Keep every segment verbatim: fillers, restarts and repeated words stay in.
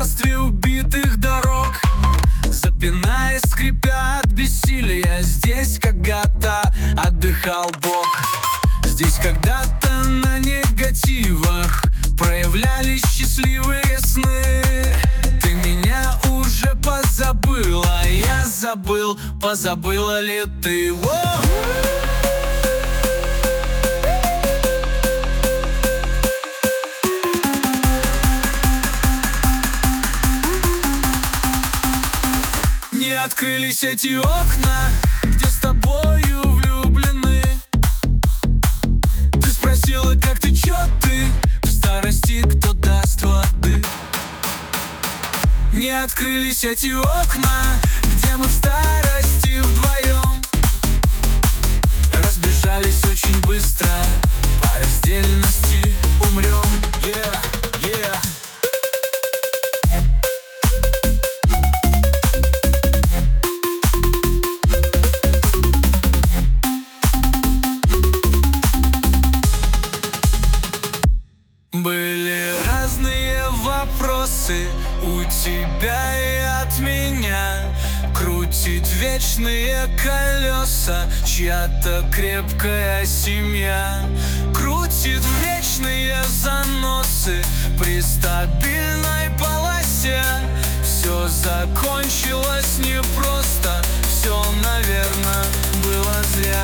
пространстве убитых дорог. Запинаясь, скрипя от бессилия, здесь когда-то отдыхал Бог. Здесь когда-то на негативах проявлялись счастливые сны. Ты меня уже позабыла, я забыл, позабыла ли ты? Воу! Не открылись эти окна, где с тобою влюблены. Ты спросила, как ты, чё ты? В старости кто даст воды? Не открылись эти окна, где мы в старости вдвоем разбежались очень быстро, по раздельности умрем. Yeah, yeah. Были разные вопросы у тебя и от меня. Крутит вечные колеса чья-то крепкая семья. Крутит вечные заносы при стабильной полосе. Все закончилось непросто, все, наверное, было зря.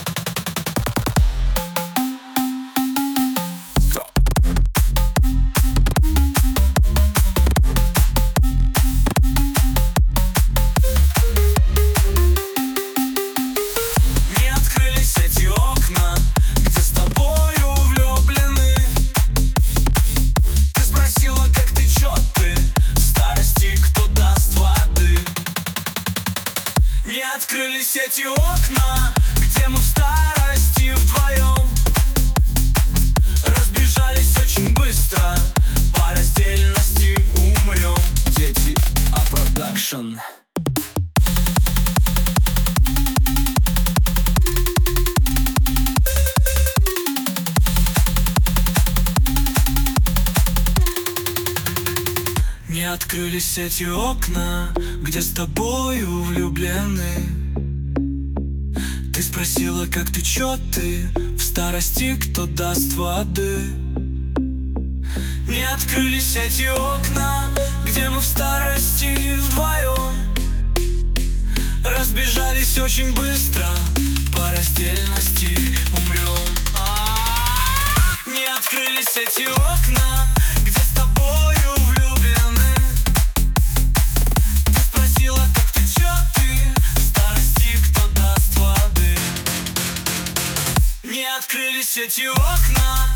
Не открылись эти окна, где мы в старости вдвоем разбежались очень быстро, по раздельности умрем. Дети, а продакшн. Не открылись эти окна, где с тобою влюблены. Ты спросила, как ты, чё ты? В старости кто даст воды? Не открылись эти окна, где мы в старости вдвоем разбежались очень быстро, по раздельности умрем. Не открылись эти окна, где с тобою открылись эти окна.